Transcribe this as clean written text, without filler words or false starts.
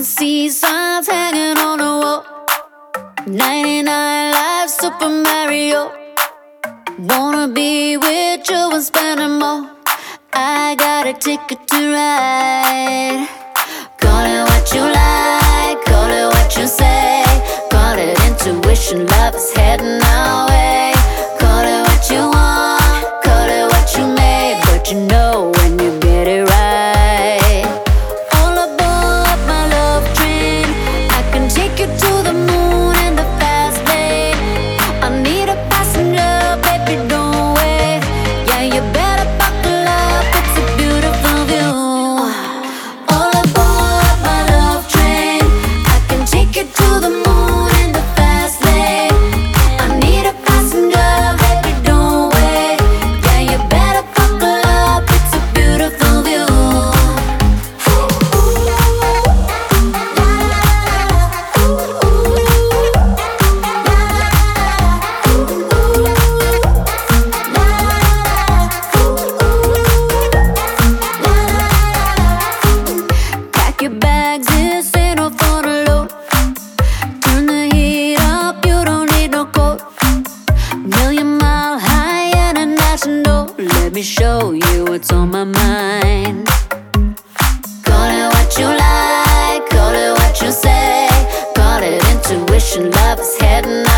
can see signs hanging on the wall. 99 lives, Super Mario. Wanna be with you and spending more. I got a ticket to ride. Call it what you like, call it what you say. Call it intuition, love is heading our way. Call it what you want, call it what you may, but you know when you get it right. All aboard my love train, I can take you to the moon in the fast lane. I need a passenger, baby, don't wait. Yeah, you better buckle up, it's a beautiful view. All aboard my love train, I can take you to the moon in the fast lane. I need a passenger, baby, don't wait. Yeah, you better buckle up, it's a beautiful view. Pack your bags, this ain't no fun alone. Turn the heat up, you don't need no coat. Million mile high international. Let me show you what's on my mind. Call it what you like, call it what you say. Call it intuition, love is heading